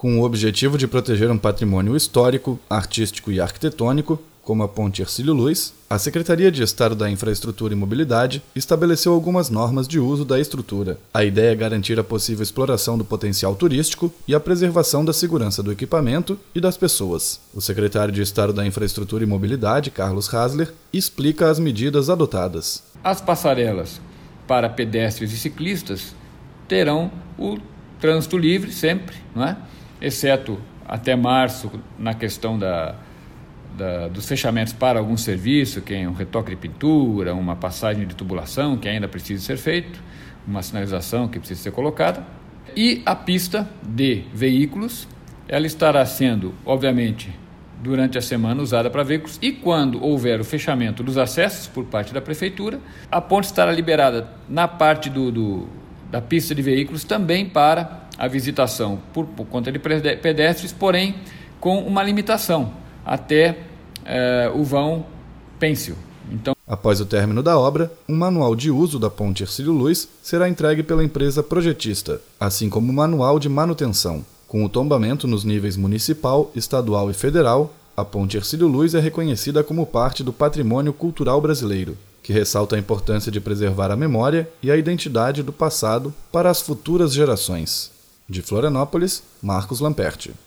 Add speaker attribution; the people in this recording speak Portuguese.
Speaker 1: Com o objetivo de proteger um patrimônio histórico, artístico e arquitetônico, como a Ponte Hercílio Luz, a Secretaria de Estado da Infraestrutura e Mobilidade estabeleceu algumas normas de uso da estrutura. A ideia é garantir a possível exploração do potencial turístico e a preservação da segurança do equipamento e das pessoas. O secretário de Estado da Infraestrutura e Mobilidade, Carlos Hasler, explica as medidas adotadas.
Speaker 2: As passarelas para pedestres e ciclistas terão o trânsito livre sempre, não é? Exceto até março na questão dos fechamentos para algum serviço, que é um retoque de pintura, uma passagem de tubulação que ainda precisa ser feito, uma sinalização que precisa ser colocada. E a pista de veículos, ela estará sendo, obviamente, durante a semana usada para veículos, e quando houver o fechamento dos acessos por parte da Prefeitura, a ponte estará liberada na parte da pista de veículos também para a visitação por conta de pedestres, porém com uma limitação até o vão Pêncil. Então,
Speaker 1: após o término da obra, um manual de uso da Ponte Hercílio Luz será entregue pela empresa projetista, assim como um manual de manutenção. Com o tombamento nos níveis municipal, estadual e federal, a Ponte Hercílio Luz é reconhecida como parte do patrimônio cultural brasileiro, que ressalta a importância de preservar a memória e a identidade do passado para as futuras gerações. De Florianópolis, Marcos Lamperti.